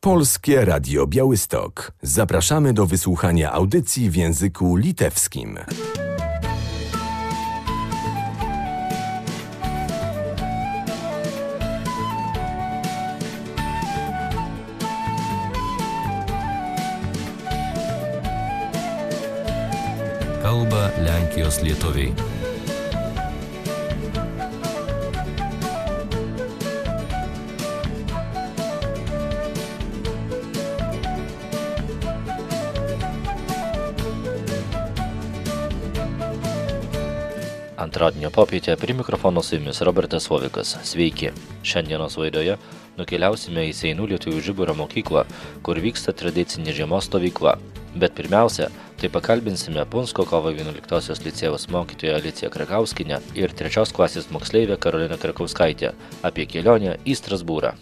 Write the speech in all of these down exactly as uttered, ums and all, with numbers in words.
Polskie Radio Białystok. Zapraszamy do wysłuchania audycji w języku litewskim. Kalba Lenkijos lietuviai. Antradienio popietę prie mikrofono su jumis Robertas Vovikas. Sveiki. Šiandienos laidoje nukeliausime į Seinų lietuvių žiburio mokyklą, kur vyksta tradicinė žiemos stovykla. Bet pirmiausia, tai pakalbinsime Punsko kovo vienuoliktosios licėjaus mokytoją Aliciją Krakauskienę ir trečios klasės moksleivę Karoliną Krakauskaitę apie kelionę į Strasbūrą.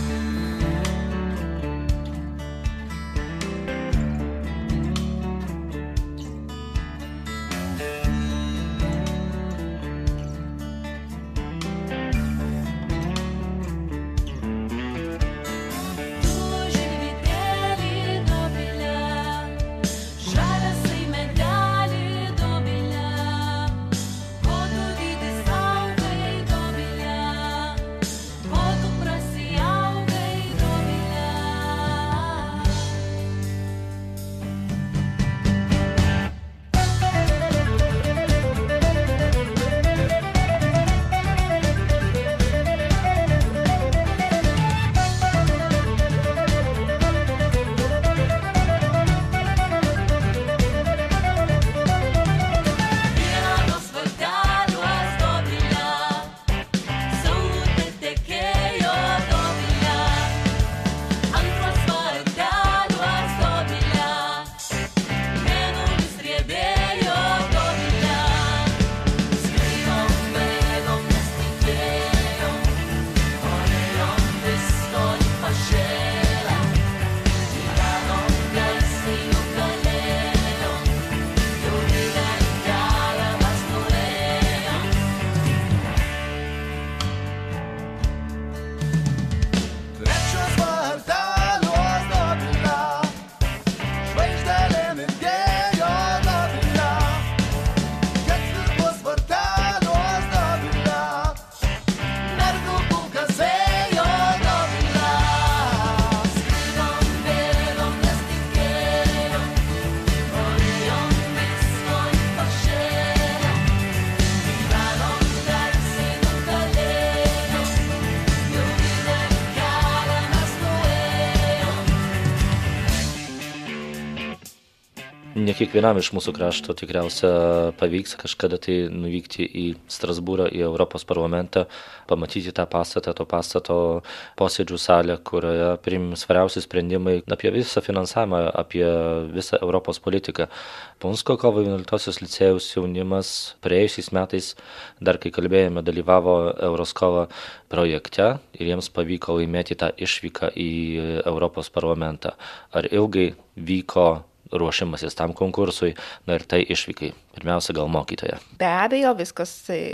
Ne kiekvienam iš mūsų krašto tikriausia pavyks kažkada tai nuvykti į Strasbūrą, į Europos parlamentą, pamatyti tą pastatą, to pastato posėdžių salę, kurioje priimami svariausi sprendimai apie visą finansavimą, apie visą Europos politiką. Punsko kovo vienuoliktosios licėjaus jaunimas praėjusiais metais, dar kai kalbėjome, dalyvavo Euroskola projekte ir jiems pavyko laimėti tą išvyką į Europos parlamentą. Ar ilgai vyko ruošimasis tam konkursui, na ir tai išvykai. Pirmiausia, gal mokytoja. Be abejo, viskas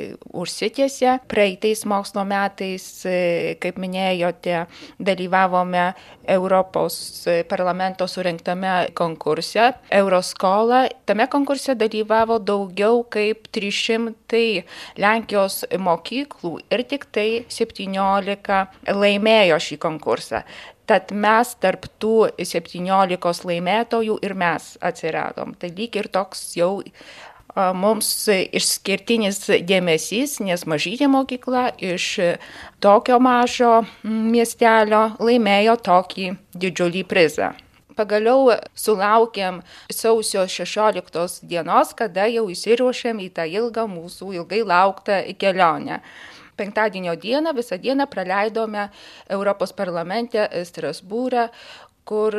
užsitęsė. Praeitais mokslo metais, kaip minėjote, dalyvavome Europos parlamento surengtame konkurse Euroskola. Tame konkurse dalyvavo daugiau kaip trys šimtai Lenkijos mokyklų ir tik tai septyniolika laimėjo šį konkursą. Tad mes tarp tų septyniolikos laimėtojų ir mes atsiradom. Tai lyg ir toks jau a, mums išskirtinis dėmesys, nes mažytė mokykla iš tokio mažo miestelio laimėjo tokį didžiulį prizą. Pagaliau sulaukėm sausio šešioliktos dienos, kada jau įsiruošėm į tą ilgą mūsų ilgai lauktą kelionę. Penktadienio dieną, visą dieną praleidome Europos parlamente Strasbūrą, kur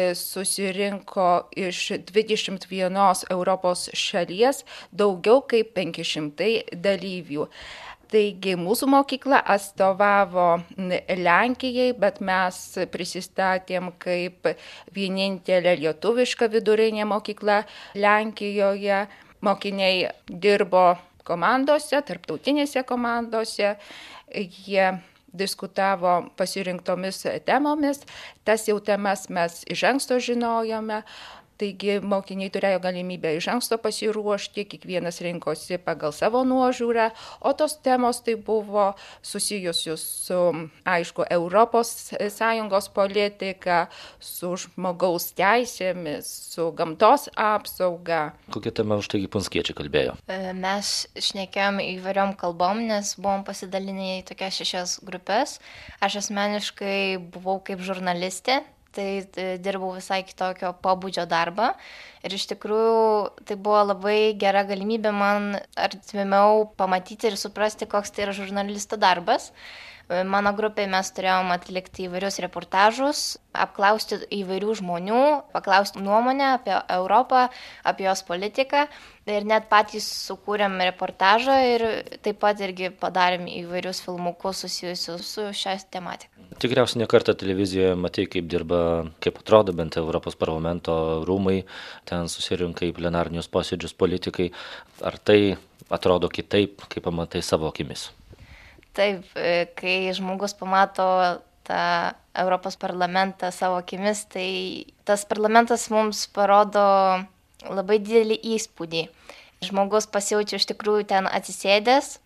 susirinko iš dvidešimt vienos Europos šalies daugiau kaip penki šimtai dalyvių. Taigi mūsų mokykla atstovavo Lenkijai, bet mes prisistatėm kaip vienintelė lietuviška vidurinė mokykla Lenkijoje. Mokiniai dirbo komandose, tarptautinėse komandose, jie diskutavo pasirinktomis temomis. Tas jau temas mes iš anksto žinojome. Taigi mokiniai turėjo galimybę iš anksto pasiruošti, kiekvienas rinkosi pagal savo nuožiūrą, o tos temos tai buvo susijusios su, aišku, Europos Sąjungos politika, su žmogaus teisėmis, su gamtos apsauga. Kokia tema už taigi punskiečiai kalbėjo? Mes šnekėjom įvairiom kalbom, nes buvom pasidalinę į tokias šešias grupės. Aš asmeniškai buvau kaip žurnalistė. Tai dirbau visai kitokio pobūdžio darbą ir iš tikrųjų tai buvo labai gera galimybė man artimiau pamatyti ir suprasti, koks tai yra žurnalisto darbas. Mano grupėje mes turėjom atlikti įvairius reportažus, apklausti įvairių žmonių, paklausti nuomonę apie Europą, apie jos politiką ir net patys sukūrėm reportažą ir taip pat irgi padarėm įvairius filmukus susijusius su šią tematiką. Tikriausiai ne kartą televizijoje matai, kaip dirba, kaip atrodo bent Europos parlamento rūmai, ten susirinka į plenarinius posėdžius politikai. Ar tai atrodo kitaip, kaip pamatai savo akimis? Taip, kai žmogus pamato tą Europos parlamentą savo akimis, tai tas parlamentas mums parodo labai didelį įspūdį. Žmogus pasijaučia iš tikrųjų ten atsisėdęs,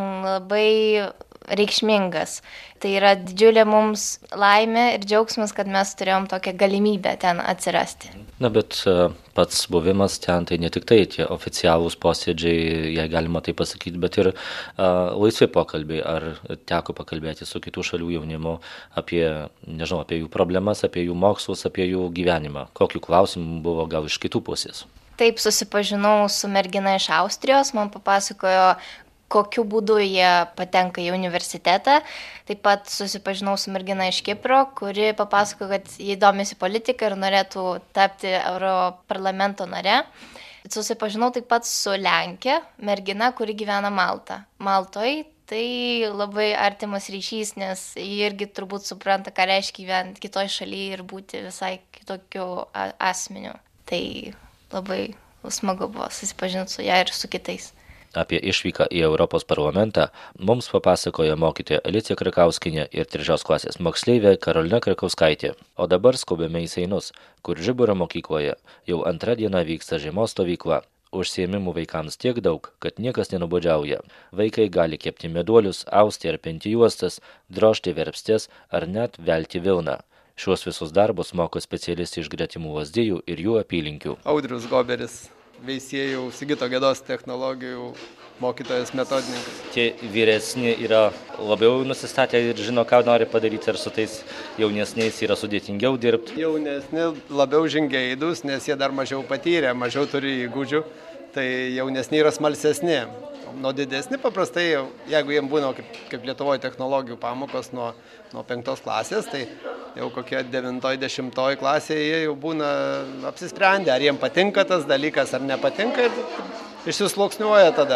labai reikšmingas. Tai yra didžiulė mums laimė ir džiaugsmas, kad mes turėjom tokią galimybę ten atsirasti. Na, bet pats buvimas ten tai ne tik tai tie oficialūs posėdžiai, jei galima tai pasakyti, bet ir uh, laisvi pokalbiai. Ar teko pakalbėti su kitų šalių jaunimu apie, nežinau, apie jų problemas, apie jų mokslus, apie jų gyvenimą? Kokių klausimų buvo gal iš kitų pusės? Taip, susipažinau su mergina iš Austrijos, man papasakojo, kokiu būdu jie patenka į universitetą. Taip pat susipažinau su mergina iš Kipro, kuri papasako, kad jie domisi politiką ir norėtų tapti Europarlamento nare. Susipažinau taip pat su Lenkė, mergina, kuri gyvena Malta. Maltoj tai labai artimas ryšys, nes jie irgi turbūt supranta, ką reiškia gyventi kitoj šalyje ir būti visai kitokiu asmeniu. Tai labai smagu buvo susipažinti su ją ir su kitais. Apie išvyką į Europos parlamentą mums papasakojo mokytoja Alicija Krakauskinė ir trečios klasės moksleivė Karolina Krakauskaitė. O dabar skubame į Seinus, kur Žiburio mokykloje jau antrą dieną vyksta žiemos stovykla. Užsiėmimų vaikams tiek daug, kad niekas nenubodžiauja. Vaikai gali kepti meduolius, austi ar pinti juostas, drožti verpstes ar net velti vilną. Šiuos visus darbus moko specialistai iš gretimų Lazdijų ir jų apylinkių. Audrius Goberis, Veisiejų Sigito Gedos technologijų mokytojas metodininkas. Tie vyresni yra labiau nusistatę ir žino, ką nori padaryti, ar su tais jaunesniais yra sudėtingiau dirbti? Jaunesni labiau žingeidus, nes jie dar mažiau patyrė, mažiau turi įgūdžių, tai jaunesni yra smalsesni. Nuo didesni paprastai, jeigu jiems būna kaip, kaip Lietuvoje technologijų pamokos nuo, nuo penktos klasės, tai jau kokie devintoj, dešimtoj klasėje jie jau būna apsisprendę, ar jiems patinka tas dalykas ar nepatinka ir išsisluoksniuoja tada.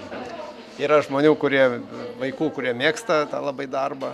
Yra žmonių, kurie, vaikų, kurie mėgsta tą labai darbą,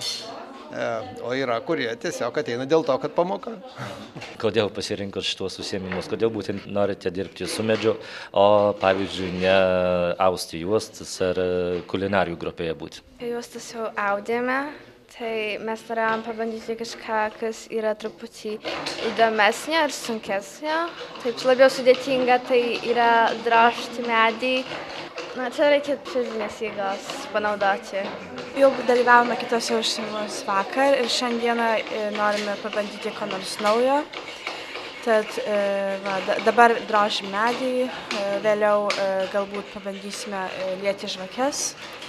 o yra, kurie tiesiog ateina dėl to, kad pamoka. Kodėl pasirinkot šitos užsiėmimus, kodėl būtent norite dirbti su medžiu, o pavyzdžiui, ne austi juostas ar kulinarijų grupėje būti? Juostas jau audėme, tai mes norėjom pabandyti kažką, kas yra truputį įdomesnė ar sunkesnė. Taip labiau sudėtinga, tai yra drožti medį. Na, čia reikia fizinės jėgos panaudoti. Jau dalyvavome kitose užsiėmimuose vakar ir šiandieną norime pabandyti ko nors naujo. Tad va, dabar drožim medį, vėliau galbūt pabandysime lieti žvakes.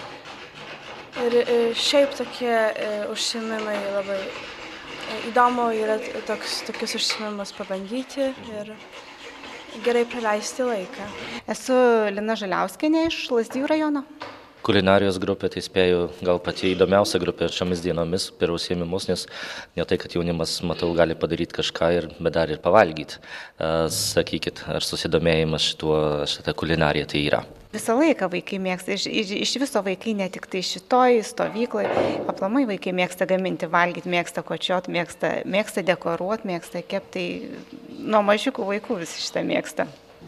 Ir šiaip tokie užsiėmimai labai įdomu yra toks, tokius užsiėmimus pabandyti ir gerai praleisti laiką. Esu Lina Žaliauskienė iš Lazdijų rajono. Kulinarijos grupė, tai spėju, gal pati įdomiausia grupė šiomis dienomis per užsiėmimus, nes ne tai, kad jaunimas, matau, gali padaryti kažką, ir, bet dar ir pavalgyti. Sakykit, ar susidomėjimas šituo, šitą kulinariją tai yra? Visą laiką vaikai mėgsta, iš, iš, iš viso vaikai, ne tik tai šitoj stovyklai, aplamai vaikai mėgsta gaminti, valgyti, mėgsta kočiot, mėgsta, mėgsta dekoruoti, mėgsta kepti, nuo mažiukų vaikų visi šitą mėgsta.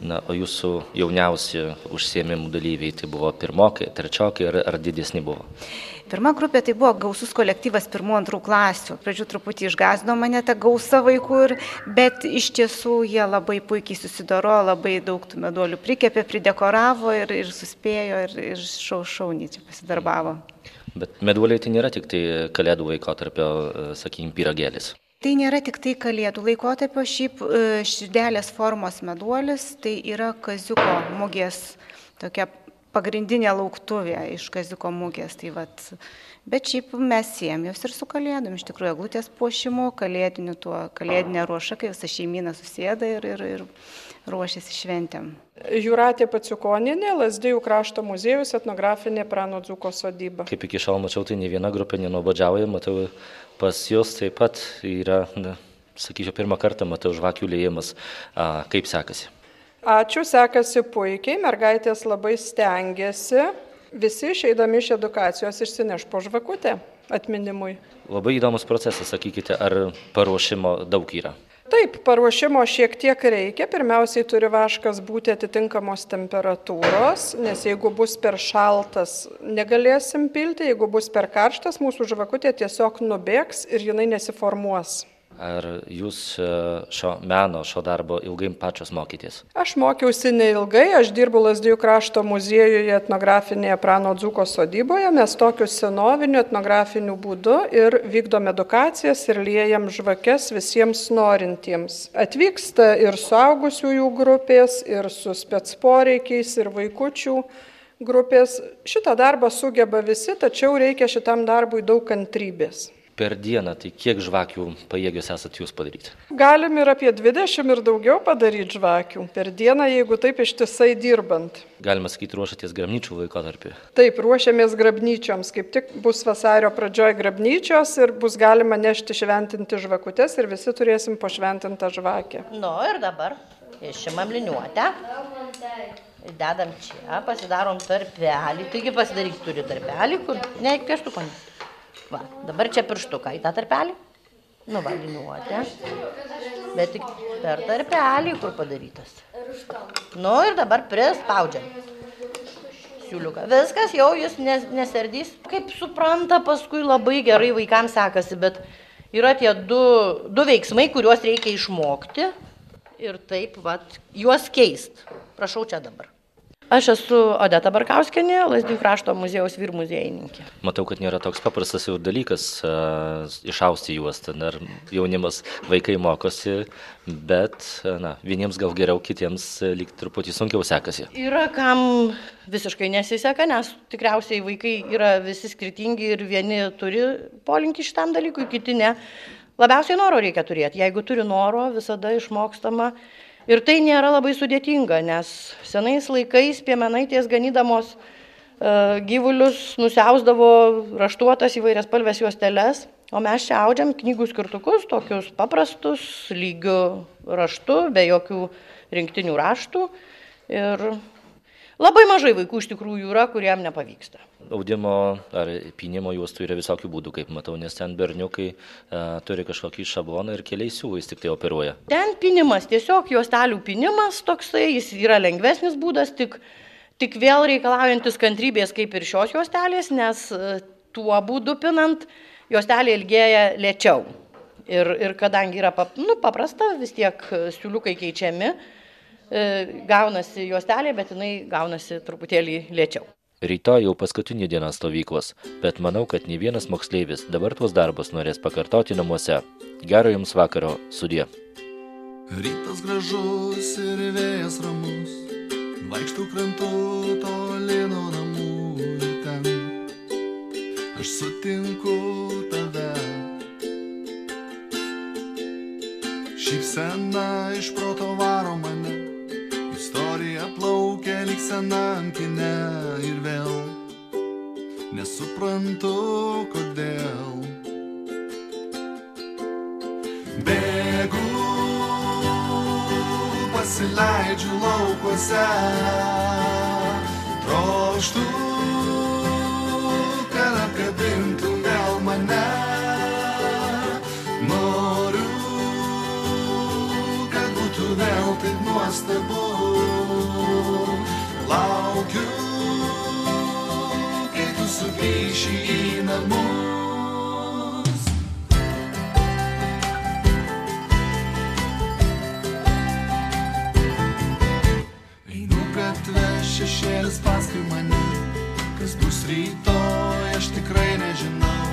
Na, o jūsų jauniausi užsiėmimų dalyviai tai buvo pirmokai, trečiokai ar, ar didesni buvo? Pirma grupė tai buvo gausus kolektyvas pirmų antrų klasių. Pradžių truputį išgąsdino mane ta gausa vaikų, ir, bet iš tiesų jie labai puikiai susidoro, labai daug tų meduolių prikepė, pridekoravo ir, ir suspėjo ir, ir šau, šauniai čia pasidarbavo. Bet meduoliai tai nėra tik tai kalėdų laikotarpio, sakykime, pyragėlis. Tai nėra tik tai kalėdų laikotarpio, šiaip širdelės formos meduolis, tai yra Kaziuko mugės tokia pagrindinė lauktuvė iš Kaziuko mugės. Tai vat, bet šiaip mes siejam jos ir su kalėdom, iš tikrųjų eglutės puošimu, kalėdiniu tuo, kalėdinė ruoša, kai visa šeimyna susėda ir, ir, ir ruošiasi šventėm. Jūratė Paciukonienė, Lazdijų krašto muziejus, etnografinė Prano Dzūko sodyba. Kaip iki šiol mačiau, tai ne viena grupė nenuobodžiauja, matau, pas jos taip pat yra, na, sakyčiau, pirmą kartą matau žvakių liejimas. A, kaip sekasi? Ačiū, sekasi puikiai, mergaitės labai stengiasi, visi išeidami iš edukacijos išsineš po žvakutę atminimui. Labai įdomus procesas, sakykite, ar paruošimo daug yra? Taip, paruošimo šiek tiek reikia. Pirmiausiai turi vaškas būti atitinkamos temperatūros, nes jeigu bus per šaltas, negalėsim pilti, jeigu bus per karštas, mūsų žvakutė tiesiog nubėgs ir jinai nesiformuos. Ar jūs šio meno, šio darbo ilgai pačios mokytės? Aš mokiausi neilgai, aš dirbu Lazdijų krašto muziejuje etnografinėje Prano Dzūko sodyboje, mes tokiu senoviniu etnografiniu būdu ir vykdom edukacijas ir liejam žvakes visiems norintiems. Atvyksta ir suaugusiųjų grupės, ir su spec poreikiais, ir vaikučių grupės. Šitą darbą sugeba visi, tačiau reikia šitam darbui daug kantrybės. Per dieną, tai kiek žvakių pajėgios esat jūs padaryti? Galim ir apie dvidešimt ir daugiau padaryti žvakių. Per dieną, jeigu taip ištisai dirbant. Galima sakyti, ruošiatės grabnyčių laikotarpį? Taip, ruošiamės grabnyčioms. Kaip tik bus vasario pradžioj grabnyčios ir bus galima nešti šventinti žvakutes ir visi turėsim pašventintą žvakę. Nu ir dabar išimam liniuotę. Dedam čia, pasidarom tarpelį. Taigi pasidaryk turi tarpelį, kur ne pieštuko. Va, dabar čia pirštuką į tą tarpelį, nu va, liniuotę, bet tik per tarpelį, kur padarytas. Nu ir dabar prispaudžiam siūliuką. Viskas jau jis nesardys. Kaip supranta, paskui labai gerai vaikams sekasi, bet yra tie du, du veiksmai, kuriuos reikia išmokti ir taip, va, juos keist. Prašau čia dabar. Aš esu Odeta Barkauskienė, Lazdijų krašto muziejaus vyrmuziejininkė. Matau, kad nėra toks paprastas jau dalykas uh, išausti juostą, ar jaunimas, vaikai mokosi, bet na, vieniems gal geriau, kitiems lyg truputį sunkiau sekasi. Yra kam visiškai nesiseka, nes tikriausiai vaikai yra visi skirtingi ir vieni turi polinkį šitam dalykui, kiti ne. Labiausiai noro reikia turėti. Jeigu turi noro, visada išmokstama. Ir tai nėra labai sudėtinga, nes senais laikais piemenaitės ganydamos e, gyvulius nusiausdavo raštuotas įvairias spalvės juosteles, o mes čia audžiam knygų skirtukus, tokius paprastus, lygių raštų, be jokių rinktinių raštų. Ir labai mažai vaikų iš tikrųjų yra, kuriem nepavyksta. Audimo ar pynimo juostų yra visokių būdų, kaip matau, nes ten berniukai e, turi kažkokį šabloną ir keliais siūlais tik tai operuoja. Ten pynimas, tiesiog juostelių pynimas toksai, jis yra lengvesnis būdas, tik, tik vėl reikalaujantis kantrybės kaip ir šios juostelės, nes tuo būdu pinant juostelė ilgėja lėčiau. Ir, ir kadangi yra pap, nu, paprasta, vis tiek siūliukai keičiami, e, gaunasi juostelė, bet jinai gaunasi truputėlį lėčiau. Rytoj jau paskutinė diena stovyklos, bet manau, kad ne vienas moksleivis dabar tuos darbus norės pakartoti namuose. Gero jums vakaro, sudie. Rytas gražus ir vėjas ramus, vaikštų krantu toli nuo namų ir ten aš sutinku tave. Šypsena iš proto varo mane, istorija plaukia lyg senam kine ir vėl nesuprantu kodėl. Bėgu, pasileidžiu laukuose, trokštu, kad apkabintum vėl mane. Noriu, kad būtų būtų vėl taip nuostabu. Laukiu, kai tu sugrįši į namus. Einu gatvę, šešėlis paskui mane, kas bus rytoj, aš tikrai nežinau.